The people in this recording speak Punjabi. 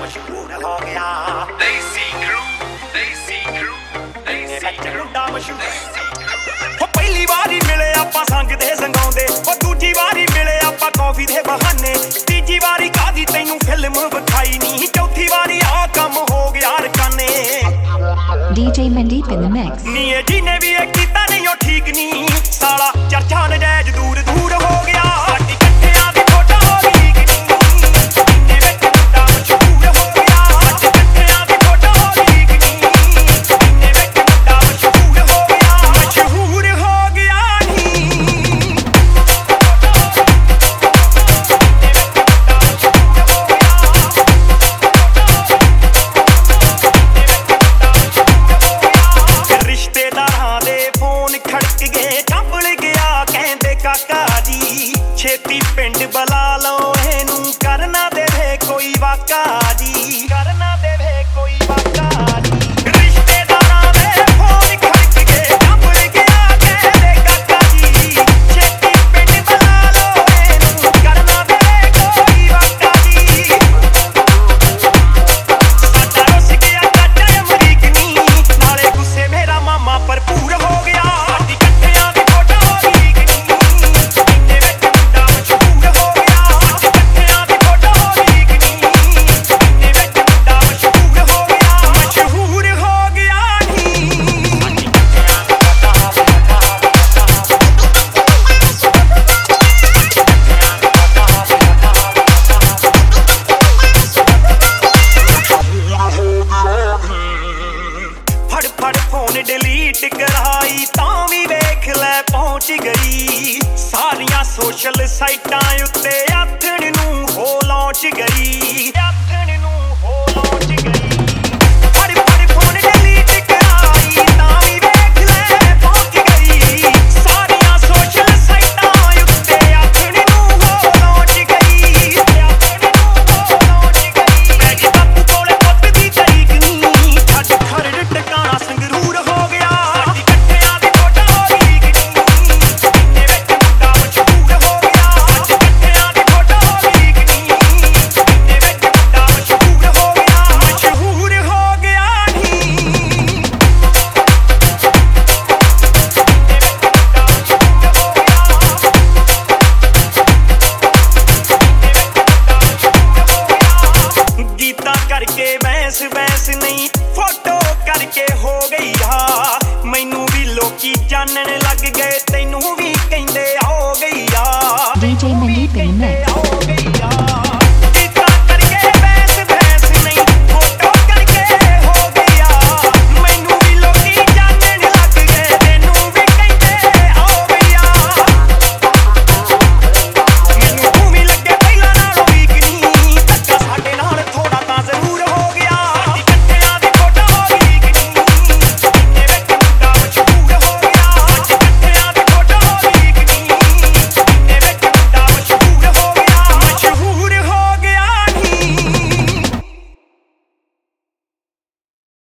ਮਸ਼ਹੂਰ ਹੋ ਗਿਆ ਦੇਸੀ ਮੁੰਡਾ ਮਸ਼ਹੂਰ ਹੋ ਪਹਿਲੀ ਵਾਰੀ ਮਿਲੇ ਆਪਾਂ ਸੰਗ ਦੇ ਸੰਗਾਉਂਦੇ ਉਹ ਦੂਜੀ ਵਾਰੀ ਮਿਲੇ ਆਪਾਂ ਕੌਫੀ ਦੇ ਬਹਾਨੇ ਤੀਜੀ ਵਾਰੀ ਕਾਦੀ ਤੈਨੂੰ ਫਿਲਮ ਵਿਖਾਈ ਨਹੀਂ ਚੌਥੀ ਵਾਰੀ ਆ ਕੰਮ ਹੋ ਗਿਆ ਰਕਾਨੇ DJ Mandeep in the mix.